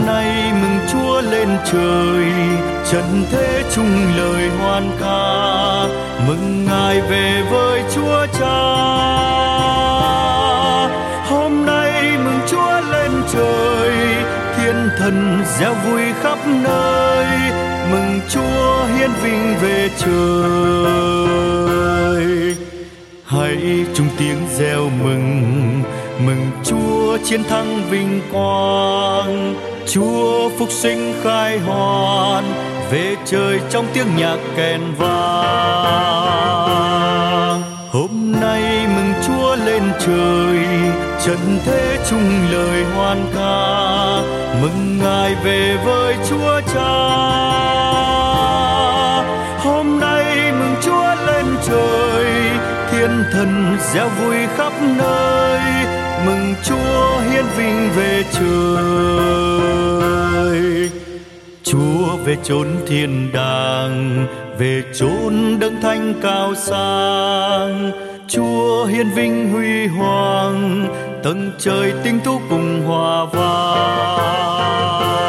nay mừng Chúa lên trời, trần thế chung lời hoan ca, mừng Ngài về với Chúa Cha. Hôm nay mừng Chúa lên trời, thiên thần reo vui khắp nơi, mừng Chúa hiển vinh về trời. Hãy chung tiếng reo mừng, mừng Chúa chiến thắng vinh quang, Chúa phục sinh khai hoàn, về trời trong tiếng nhạc kèn vang. Hôm nay mừng Chúa lên trời, trần thế chung lời hoan ca, mừng Ngài về với Chúa Cha. Hôm nay mừng Chúa lên trời, thiên thần reo vui khắp nơi, mừng Chúa hiển vinh về trời. Chúa về chốn thiên đàng, về chốn đấng thánh cao sang, Chúa hiển vinh huy hoàng, tầng trời tinh tú cùng hòa vang.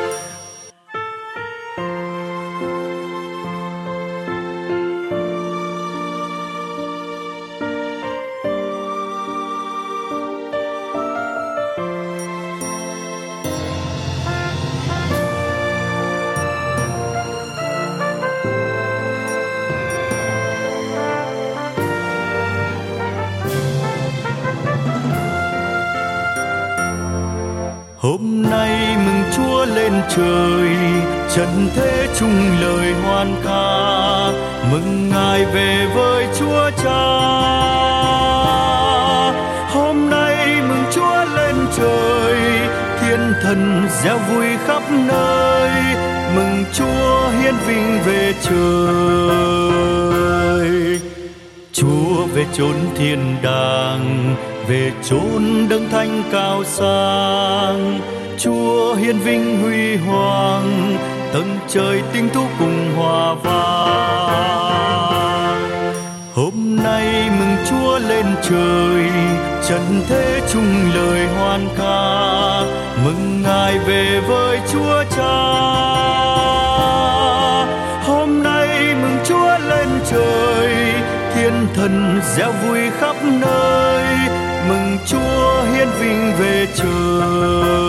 Hôm nay mừng Chúa lên trời, trần thế chung lời hoan ca, mừng Ngài về với Chúa Cha. Hôm nay mừng Chúa lên trời, thiên thần reo vui khắp nơi, mừng Chúa hiển vinh về trời. Chúa về chốn thiên đàng, về chốn đấng thánh cao sang, Chúa hiển vinh huy hoàng, tầng trời tinh tú cùng hòa vang. Hôm nay mừng Chúa lên trời, trần thế chung lời hoan ca, mừng Ngài về với Chúa Cha. Hôm nay mừng Chúa lên trời, thiên thần reo vui khắp nơi, mừng Chúa hiển vinh về trời.